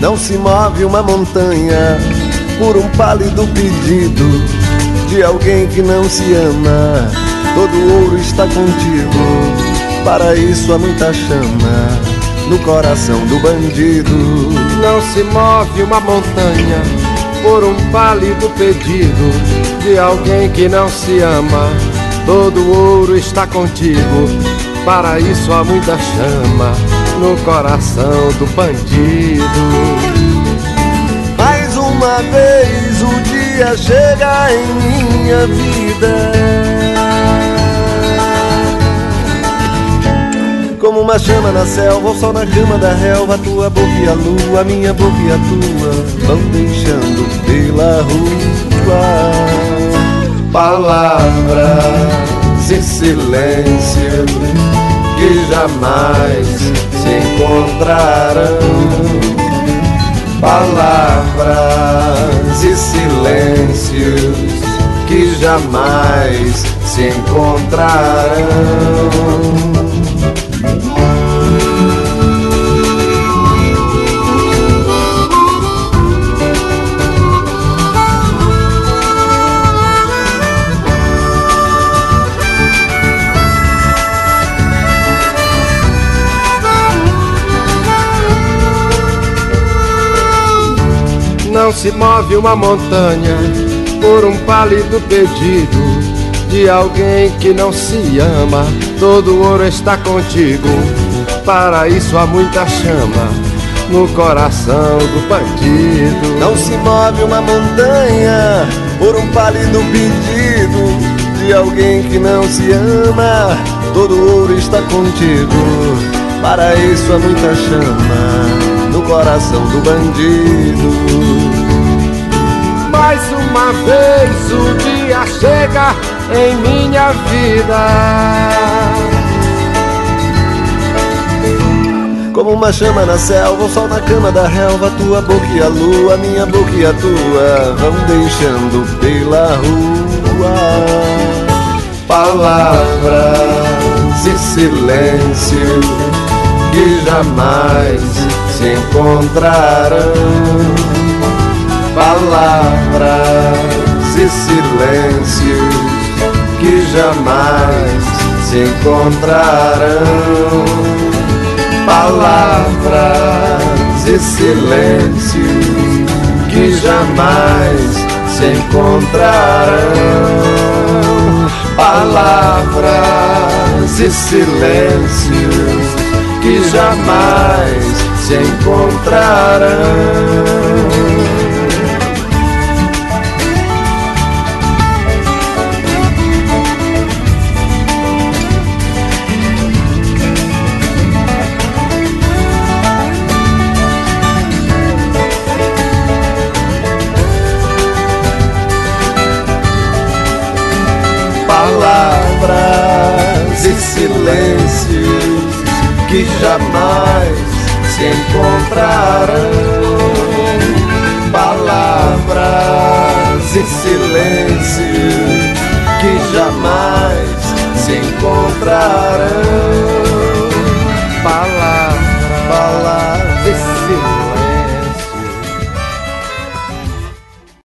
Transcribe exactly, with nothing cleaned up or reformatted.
Não se move uma montanha por um pálido pedido de alguém que não se ama. Todo ouro está contigo, para isso há muita chama no coração do bandido. Não se move uma montanha por um pálido pedido de alguém que não se ama. Todo ouro está contigo, para isso há muita chama no coração do bandido. Mais uma vez o dia chega em minha vida, como uma chama na selva, o sol na cama da relva. A tua boca e a lua, a minha boca e a tua vão deixando pela rua palavras e silêncio que jamais se encontrarão. Palavras e silêncios que jamais se encontrarão. Não se move uma montanha por um pálido pedido de alguém que não se ama. Todo ouro está contigo, para isso há muita chama no coração do bandido. Não se move uma montanha por um pálido pedido de alguém que não se ama. Todo ouro está contigo, para isso há muita chama no coração do bandido. Mais uma vez o dia chega em minha vida, como uma chama na selva, o sol na cama da relva. A tua boca e a lua, a minha boca e a tua vão deixando pela rua palavras e silêncio que jamais se encontrarão. Palavras e silêncios que jamais se encontrarão. Palavras e silêncios que jamais se encontrarão. Palavras e silêncios que jamais se encontrarão. Palavras e silêncios que jamais se encontrarão. Palavras e silêncios que jamais se encontrarão.